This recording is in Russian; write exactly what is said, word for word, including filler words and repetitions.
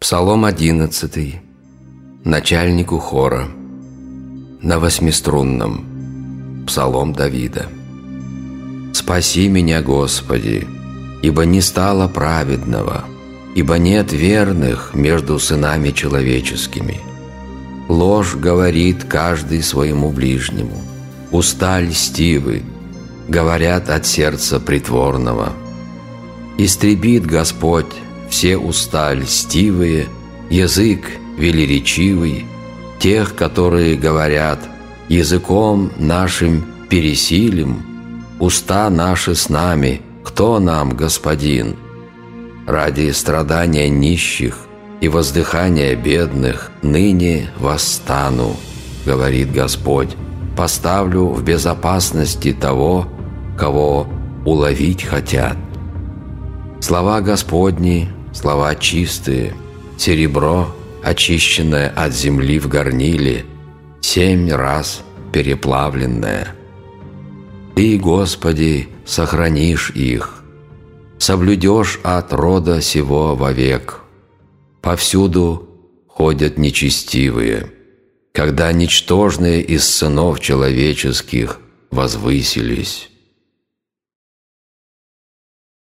Псалом одиннадцатый. Начальнику хора. На восьмиструнном. Псалом Давида. «Спаси меня, Господи, ибо не стало праведного, ибо нет верных между сынами человеческими. Ложь говорит каждый своему ближнему, уста льстивы, говорят от сердца притворного. Истребит Господь все уста льстивые, язык велеречивый, тех, которые говорят: языком нашим пересилим, уста наши с нами, кто нам господин? Ради страдания нищих и воздыхания бедных ныне восстану, говорит Господь, поставлю в безопасности того, кого уловить хотят. Слова Господни, слова чистые, серебро, очищенное от земли в горниле, семь раз переплавленное. Ты, Господи, сохранишь их, соблюдешь от рода сего вовек. Повсюду ходят нечестивые, когда ничтожные из сынов человеческих возвысились.